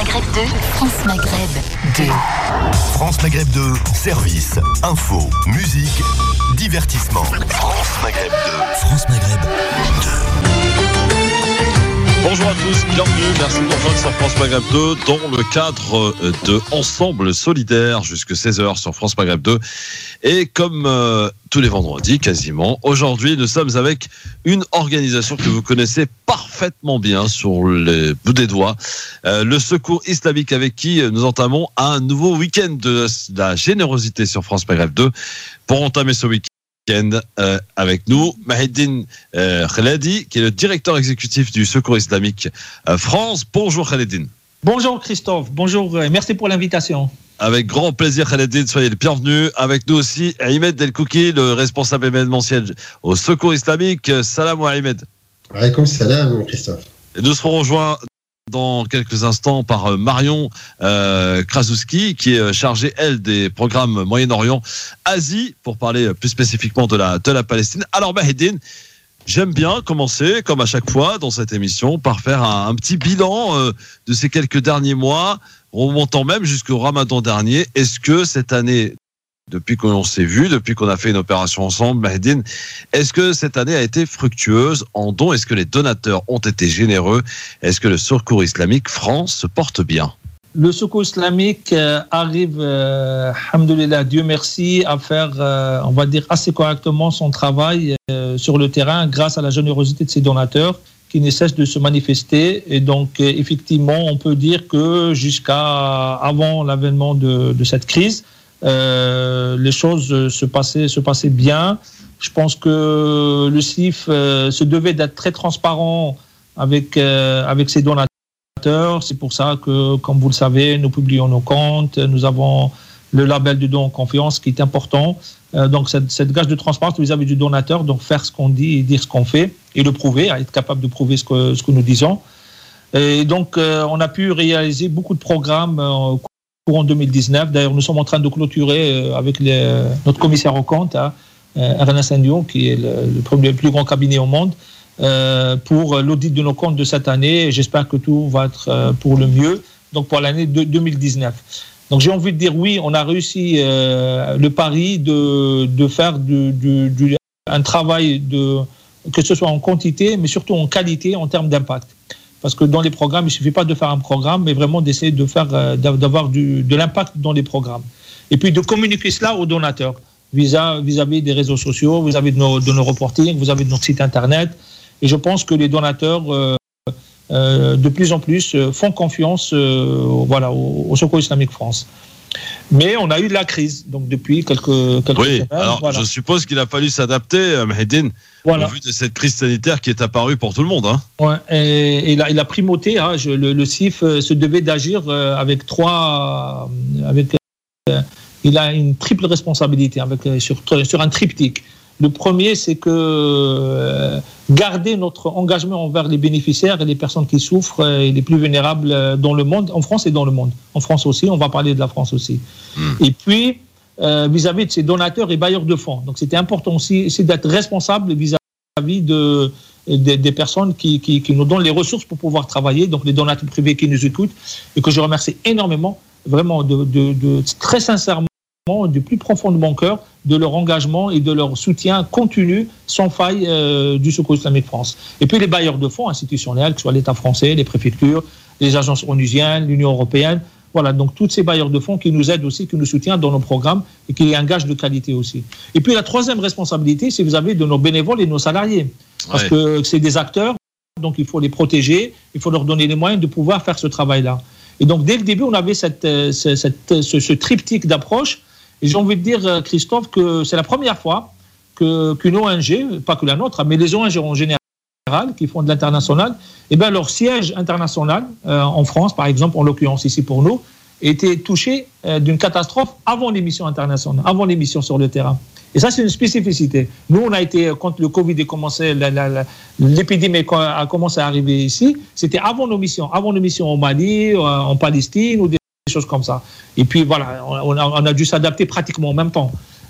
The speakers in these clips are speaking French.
Maghreb 2, France Maghreb 2. France Maghreb 2, service, info, musique, divertissement. France Maghreb 2. France Maghreb 2. Bonjour à tous, bienvenue, merci de nous rejoindre sur France Maghreb 2 dans le cadre de Ensemble Solidaire jusqu'à 16h sur France Maghreb 2. Et comme tous les vendredis quasiment, aujourd'hui nous sommes avec une organisation que vous connaissez parfaitement bien sur les bouts des doigts, le Secours Islamique, avec qui nous entamons un nouveau week-end de la générosité sur France Maghreb 2. Pour entamer ce week-end, avec nous, Mahiddine Khaledi, qui est le directeur exécutif du Secours Islamique France. Bonjour Khalidine. Bonjour Christophe, bonjour, merci pour l'invitation. Avec grand plaisir Khalidine, soyez le bienvenu. Avec nous aussi Ahmed Delkouki, le responsable événementiel au Secours Islamique. Salam Ahmed. Alaykoum salam Christophe. Et nous serons rejoints dans quelques instants par Marion Krasowski, qui est chargée, elle, des programmes Moyen-Orient, Asie, pour parler plus spécifiquement de la Palestine. Alors Mahiddine, j'aime bien commencer, comme à chaque fois dans cette émission, par faire un petit bilan de ces quelques derniers mois, remontant même jusqu'au Ramadan dernier. Est-ce que cette année, depuis qu'on s'est vu, depuis qu'on a fait une opération ensemble, Mahiddine, est-ce que cette année a été fructueuse en dons? Est-ce que les donateurs ont été généreux? Est-ce que le Secours Islamique France se porte bien? Le Secours Islamique arrive, alhamdoulilah, Dieu merci, à faire, on va dire, assez correctement son travail sur le terrain grâce à la générosité de ses donateurs qui ne cessent de se manifester. Et donc, effectivement, on peut dire que jusqu'à avant l'avènement de cette crise, les choses se passaient bien. Je pense que le CIF se devait d'être très transparent avec ses donateurs. C'est pour ça que, comme vous le savez, nous publions nos comptes. Nous avons le label de don en confiance qui est important. Donc cette gage de transparence vis-à-vis du donateur, donc faire ce qu'on dit et dire ce qu'on fait et le prouver, être capable de prouver ce que nous disons. Et donc on a pu réaliser beaucoup de programmes en 2019. D'ailleurs, nous sommes en train de clôturer avec notre commissaire aux comptes, Ernest Ndion, qui est le plus grand cabinet au monde, pour l'audit de nos comptes de cette année. Et j'espère que tout va être pour le mieux, donc pour l'année 2019. Donc j'ai envie de dire oui, on a réussi le pari de faire un travail, que ce soit en quantité, mais surtout en qualité, en termes d'impact. Parce que dans les programmes, il ne suffit pas de faire un programme, mais vraiment d'essayer d'avoir de l'impact dans les programmes. Et puis de communiquer cela aux donateurs, vis-à-vis des réseaux sociaux, vis-à-vis de nos reportings, vis-à-vis de notre site internet. Et je pense que les donateurs, de plus en plus, font confiance au Secours Islamique France. Mais on a eu de la crise, donc depuis quelques semaines. Alors voilà. Je suppose qu'il a fallu s'adapter, Mahiddine, au vu de cette crise sanitaire qui est apparue pour tout le monde. Hein. Ouais, et la primauté, le CIF se devait d'agir il a une triple responsabilité sur un triptyque. Le premier, c'est que garder notre engagement envers les bénéficiaires et les personnes qui souffrent et les plus vulnérables dans le monde, en France et dans le monde. En France aussi, on va parler de la France aussi. Et puis, vis-à-vis de ces donateurs et bailleurs de fonds. Donc, c'était important aussi d'être responsable vis-à-vis des personnes qui nous donnent les ressources pour pouvoir travailler, donc les donateurs privés qui nous écoutent, et que je remercie énormément, vraiment, très sincèrement, du plus profond de mon cœur, de leur engagement et de leur soutien continu, sans faille, du Secours Islamique France. Et puis les bailleurs de fonds institutionnels, que ce soit l'État français, les préfectures, les agences onusiennes, l'Union européenne, voilà, donc tous ces bailleurs de fonds qui nous aident aussi, qui nous soutiennent dans nos programmes et qui engagent de qualité aussi. Et puis la troisième responsabilité, c'est vis-à-vis de nos bénévoles et de nos salariés. Parce que c'est des acteurs, donc il faut les protéger, il faut leur donner les moyens de pouvoir faire ce travail-là. Et donc dès le début, on avait ce triptyque d'approche. Et j'ai envie de dire, Christophe, que c'est la première fois qu'une ONG, pas que la nôtre, mais les ONG en général, qui font de l'international, leur siège international, en France, par exemple, en l'occurrence ici pour nous, était touché d'une catastrophe avant l'émission internationale, avant l'émission sur le terrain. Et ça, c'est une spécificité. Nous, on a été, quand le Covid a commencé, l'épidémie a commencé à arriver ici, c'était avant nos missions au Mali, en Palestine, ou des choses comme ça. Et puis voilà, on a dû s'adapter pratiquement en même temps.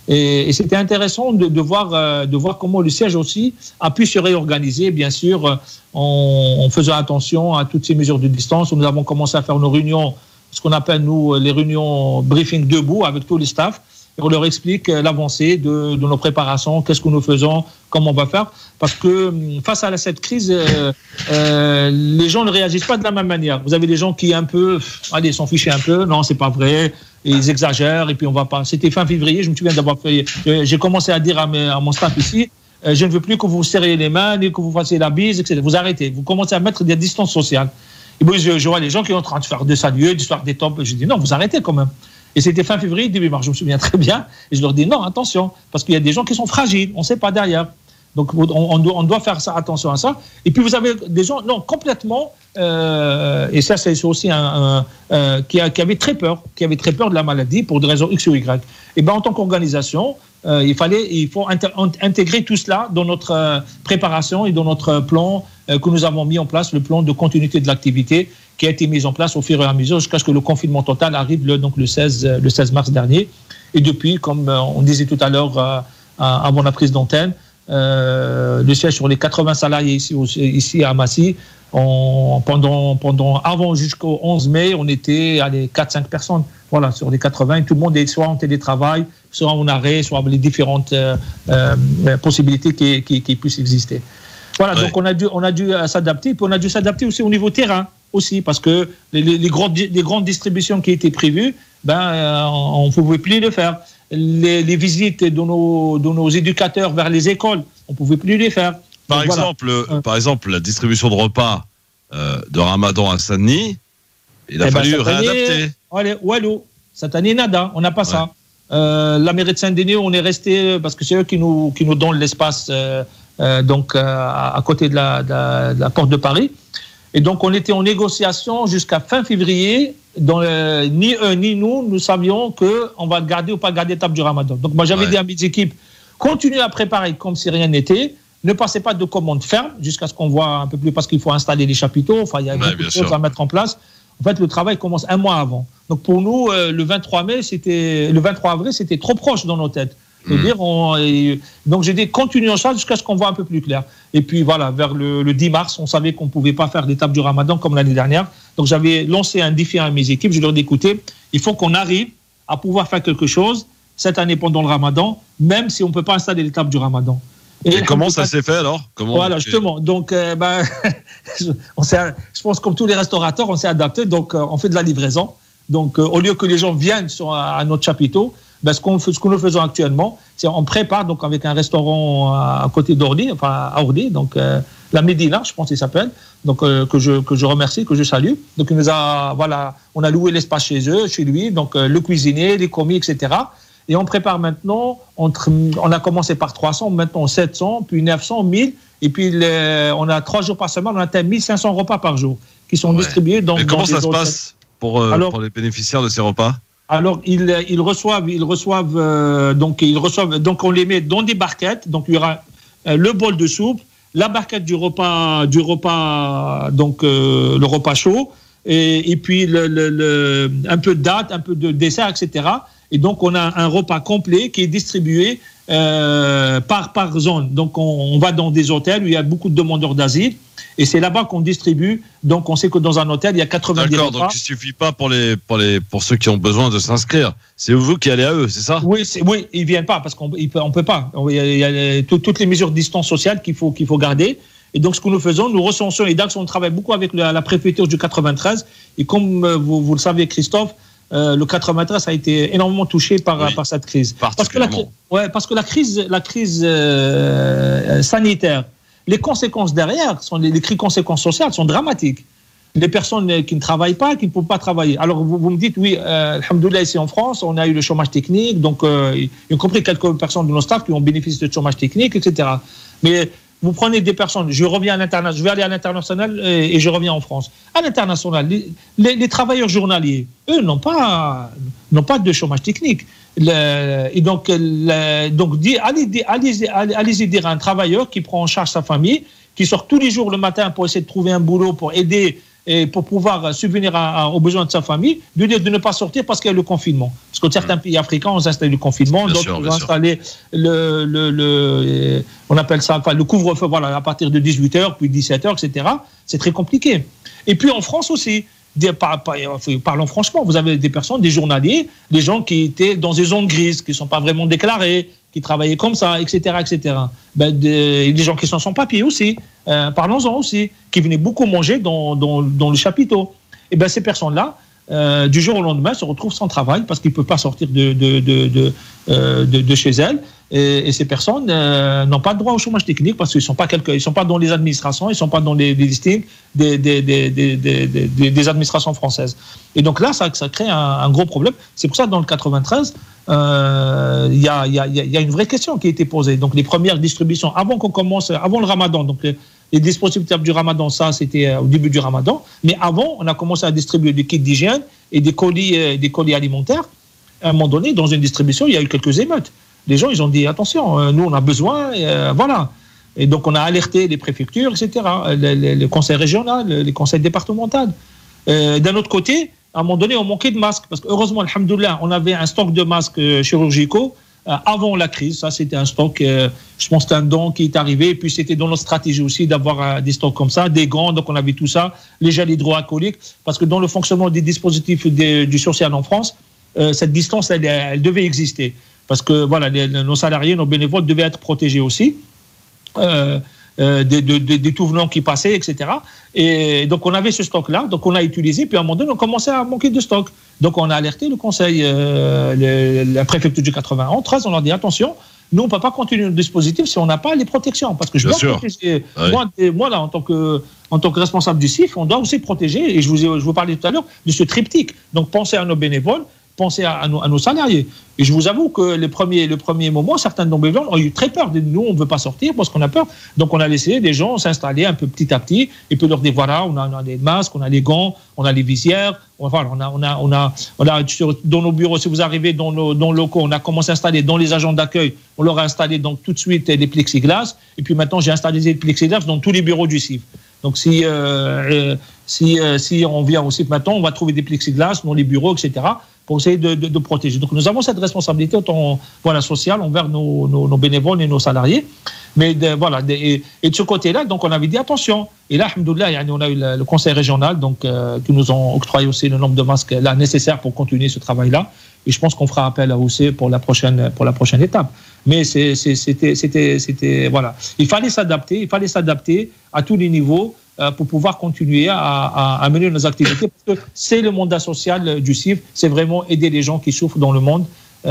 Et c'était intéressant de voir comment le siège aussi a pu se réorganiser, bien sûr, en faisant attention à toutes ces mesures de distance. Nous avons commencé à faire nos réunions, ce qu'on appelle, nous, les réunions briefing debout avec tous les staffs. Et on leur explique l'avancée de nos préparations, qu'est-ce que nous faisons, comment on va faire. Parce que face à cette crise, les gens ne réagissent pas de la même manière. Vous avez des gens qui s'en fichent un peu. Non, c'est pas vrai. Et ils exagèrent. Et puis on va pas. C'était fin février. Je me souviens d'avoir fait. J'ai commencé à dire à mon staff ici, je ne veux plus que vous serriez les mains, ni que vous fassiez la bise, etc. Vous arrêtez. Vous commencez à mettre des distances sociales. Et puis je vois les gens qui sont en train de faire des saluts, d'histoire des tops. Je dis non, vous arrêtez quand même. Et c'était fin février, début mars, je me souviens très bien. Et je leur dis non, attention, parce qu'il y a des gens qui sont fragiles, on ne sait pas derrière. Donc on doit faire ça, attention à ça. Et puis vous avez des gens, non, complètement, et ça c'est aussi qui avait très peur de la maladie pour des raisons X ou Y. Et bien en tant qu'organisation, il faut intégrer tout cela dans notre préparation et dans notre plan que nous avons mis en place, le plan de continuité de l'activité qui a été mis en place au fur et à mesure jusqu'à ce que le confinement total arrive le 16 mars dernier. Et depuis, comme on disait tout à l'heure avant la prise d'antenne, le siège sur les 80 salariés ici à Massy, avant jusqu'au 11 mai, on était à les 4-5 personnes. Voilà, sur les 80, tout le monde est soit en télétravail, soit en arrêt, soit les différentes possibilités qui puissent exister. Voilà, ouais. Donc on a dû s'adapter, puis on a dû s'adapter aussi au niveau terrain, aussi, parce que les grandes distributions qui étaient prévues, on ne pouvait plus le faire. Les visites de nos éducateurs vers les écoles, on ne pouvait plus les faire. Par exemple, la distribution de repas de Ramadan à Saint-Denis, il a fallu réadapter. Wallo, cette année, nada, on n'a pas ça. La mairie de Saint-Denis, on est resté, parce que c'est eux qui nous donnent l'espace à côté de la porte de Paris. Et donc, on était en négociation jusqu'à fin février. Ni eux, ni nous savions qu'on va garder ou pas garder l'étape du Ramadan. Donc, moi, j'avais dit à mes équipes, continuez à préparer comme si rien n'était. Ne passez pas de commandes fermes jusqu'à ce qu'on voit un peu plus, parce qu'il faut installer les chapiteaux. Enfin, il y a beaucoup de choses à mettre en place. En fait, le travail commence un mois avant. Donc, pour nous, le 23 avril, c'était trop proche dans nos têtes. Donc, j'ai dit, continuons ça jusqu'à ce qu'on voit un peu plus clair. Et puis, voilà, vers le 10 mars, on savait qu'on ne pouvait pas faire l'étape du Ramadan comme l'année dernière. Donc, j'avais lancé un défi à mes équipes. Je leur ai dit, écoutez, il faut qu'on arrive à pouvoir faire quelque chose cette année pendant le Ramadan, même si on ne peut pas installer l'étape du Ramadan. Et comment ça s'est fait alors? Voilà, justement. Donc, je pense comme tous les restaurateurs, on s'est adapté. Donc, on fait de la livraison. Donc, au lieu que les gens viennent à notre chapiteau, ce que nous faisons actuellement, c'est on prépare donc avec un restaurant à côté d'Orly, enfin à Orly, donc la Médina, je pense qu'il s'appelle, donc que je remercie, que je salue. Donc on a loué l'espace chez lui, donc le cuisinier, les commis, etc. Et on prépare maintenant, on a commencé par 300, maintenant 700, puis 900, 1000, et puis on a 3 jours par semaine, on atteint 1500 repas par jour qui sont distribués dans. Et comment ça se passe pour les bénéficiaires de ces repas? Alors, ils reçoivent, donc on les met dans des barquettes. Donc, il y aura le bol de soupe, la barquette du repas, donc le repas chaud, et puis un peu de date, un peu de dessert, etc. Et donc, on a un repas complet qui est distribué par zone. Donc, on va dans des hôtels où il y a beaucoup de demandeurs d'asile. Et c'est là-bas qu'on distribue. Donc, on sait que dans un hôtel, il y a 90 repas. D'accord, donc il ne suffit pas pour ceux qui ont besoin de s'inscrire. C'est vous qui allez à eux, c'est ça? Oui, ils ne viennent pas parce qu'on ne peut pas. Il y a toutes les mesures de distance sociale qu'il faut garder. Et donc, ce que nous faisons, nous recensons, et DAX, on travaille beaucoup avec la préfecture du 93. Et comme vous le savez, Christophe, le 93 a été énormément touché par cette crise. Parce que la crise sanitaire, les conséquences derrière, les conséquences sociales sont dramatiques. Les personnes qui ne travaillent pas, qui ne peuvent pas travailler. Alors, vous me dites, oui, alhamdoulilah, ici en France, on a eu le chômage technique, donc, y compris quelques personnes de nos staffs qui ont bénéficié de chômage technique, etc. Mais vous prenez des personnes, je vais aller à l'international et je reviens en France. À l'international, les travailleurs journaliers, eux, n'ont pas de chômage technique. Et donc, allez-y dire à un travailleur qui prend en charge sa famille, qui sort tous les jours le matin pour essayer de trouver un boulot, pour aider et pour pouvoir subvenir aux besoins de sa famille, de dire de ne pas sortir parce qu'il y a le confinement. Parce que certains pays africains ont installé le confinement, d'autres ont installé on appelle ça, le couvre-feu, voilà, à partir de 18h, puis 17h, etc. C'est très compliqué. Et puis en France aussi, parlons franchement, vous avez des personnes, des journaliers, des gens qui étaient dans des zones grises, qui ne sont pas vraiment déclarés, qui travaillaient comme ça, etc., etc. Des gens qui sont sans papier aussi, parlons-en aussi, qui venaient beaucoup manger dans le chapiteau. Et bien ces personnes-là, du jour au lendemain, se retrouvent sans travail parce qu'ils ne peuvent pas sortir de chez elles. Et ces personnes n'ont pas de droit au chômage technique parce qu'ils ne sont pas dans les administrations, ils ne sont pas dans les listings des administrations françaises. Et donc là, ça crée un gros problème. C'est pour ça que dans le 93, il y a une vraie question qui a été posée. Donc les premières distributions, avant le Ramadan, donc les dispositifs du Ramadan, ça c'était au début du Ramadan, mais avant, on a commencé à distribuer des kits d'hygiène et des colis alimentaires. À un moment donné, dans une distribution, il y a eu quelques émeutes. Les gens, ils ont dit, attention, nous, on a besoin, voilà. Et donc, on a alerté les préfectures, etc., les conseils régionaux, les conseils départementaux. D'un autre côté, à un moment donné, on manquait de masques, parce que heureusement, alhamdoulilah, on avait un stock de masques chirurgicaux avant la crise. Ça, c'était un stock, je pense que c'était un don qui est arrivé, et puis c'était dans notre stratégie aussi d'avoir des stocks comme ça, des gants, donc on avait tout ça, les gels hydroalcooliques, parce que dans le fonctionnement des dispositifs du social en France, cette distance, elle devait exister. Parce que voilà, nos salariés, nos bénévoles devaient être protégés aussi des tout venants qui passaient, etc. Et donc on avait ce stock-là, donc on a utilisé, puis à un moment donné, on commençait à manquer de stock. Donc on a alerté le conseil, la préfecture du 91, on leur dit attention, nous on ne peut pas continuer le dispositif si on n'a pas les protections. Parce que je dois protéger. Oui. Moi là, en tant que responsable du CIF, on doit aussi protéger, et je vous parlais tout à l'heure de ce triptyque. Donc pensez à nos bénévoles, pensez à nos salariés. Et je vous avoue que le premier moment, certains de nos bénévoles ont eu très peur. Nous, on ne veut pas sortir parce qu'on a peur. Donc, on a laissé des gens s'installer un peu petit à petit et puis leur dire, voilà, on a les masques, on a les gants, on a les visières. Voilà, on a dans nos bureaux, si vous arrivez dans nos locaux, on a commencé à installer dans les agents d'accueil, on leur a installé donc tout de suite des plexiglas. Et puis maintenant, j'ai installé des plexiglas dans tous les bureaux du CIF. Donc, si on vient aussi maintenant, on va trouver des plexiglas dans les bureaux, etc., pour essayer de protéger. Donc, nous avons cette responsabilité sociale envers nos bénévoles et nos salariés. Mais de ce côté-là, donc, on avait dit attention. Et là, alhamdoulilah, on a eu le conseil régional donc, qui nous ont octroyé aussi le nombre de masques là, nécessaires pour continuer ce travail-là. Et je pense qu'on fera appel à OC pour la prochaine étape. Mais c'était voilà. Il fallait s'adapter à tous les niveaux pour pouvoir continuer à mener nos activités, parce que c'est le mandat social du CIF, c'est vraiment aider les gens qui souffrent dans le monde,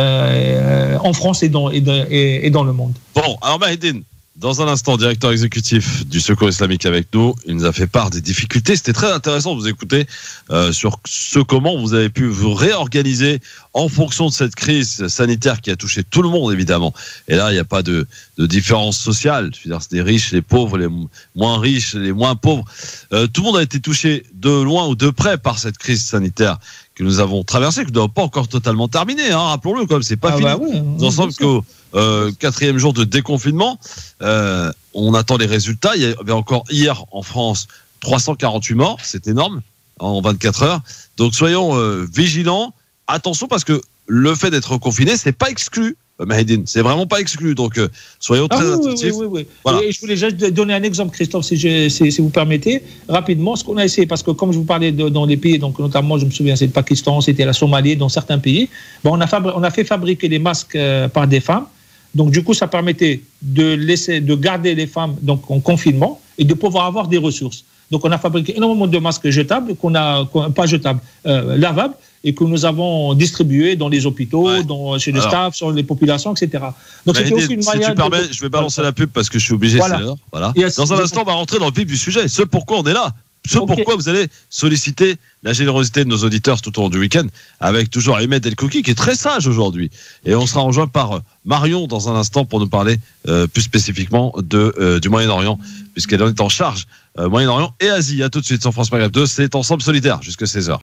en France et dans le monde. Bon, alors Mahedine, dans un instant, directeur exécutif du Secours islamique avec nous, il nous a fait part des difficultés. C'était très intéressant de vous écouter sur comment vous avez pu vous réorganiser en fonction de cette crise sanitaire qui a touché tout le monde, évidemment. Et là, il n'y a pas de différence sociale. Je veux dire, c'est les riches, les pauvres, les moins riches, les moins pauvres. Tout le monde a été touché de loin ou de près par cette crise sanitaire que nous avons traversée, que nous n'avons pas encore totalement terminée. Hein, rappelons-le, comme c'est pas fini. Bah oui, nous en sommes qu'au 4e jour de déconfinement. On attend les résultats. Il y avait encore hier en France 348 morts. C'est énorme en 24 heures. Donc soyons vigilants. Attention, parce que le fait d'être confiné, c'est pas exclu. Mahedine, c'est vraiment pas exclu, donc soyons très attentifs. Oui. Voilà. Et je voulais juste donner un exemple, Christophe, si vous permettez, rapidement, ce qu'on a essayé, parce que comme je vous parlais dans les pays, donc notamment, je me souviens, c'est le Pakistan, c'était la Somalie, dans certains pays, on a fait fabriquer les masques par des femmes. Donc du coup, ça permettait de garder les femmes donc en confinement et de pouvoir avoir des ressources. Donc on a fabriqué énormément de masques jetables, pas jetables, lavables, et que nous avons distribués dans les hôpitaux, chez les staffs, sur les populations, etc. Donc c'était aussi une manière. Si tu permets, je vais balancer la pub parce que je suis obligé. Voilà. Voilà. Dans un instant, on va rentrer dans le vif du sujet. Ce pourquoi on est là. Pourquoi vous allez solliciter la générosité de nos auditeurs tout au long du week-end, avec toujours Ahmed El Kouki qui est très sage aujourd'hui. Et on sera rejoint par Marion dans un instant pour nous parler plus spécifiquement du Moyen-Orient, puisqu'elle en est en charge. Moyen-Orient et Asie. À tout de suite sur France Maghreb 2, c'est Ensemble Solidaire jusqu'à 16h.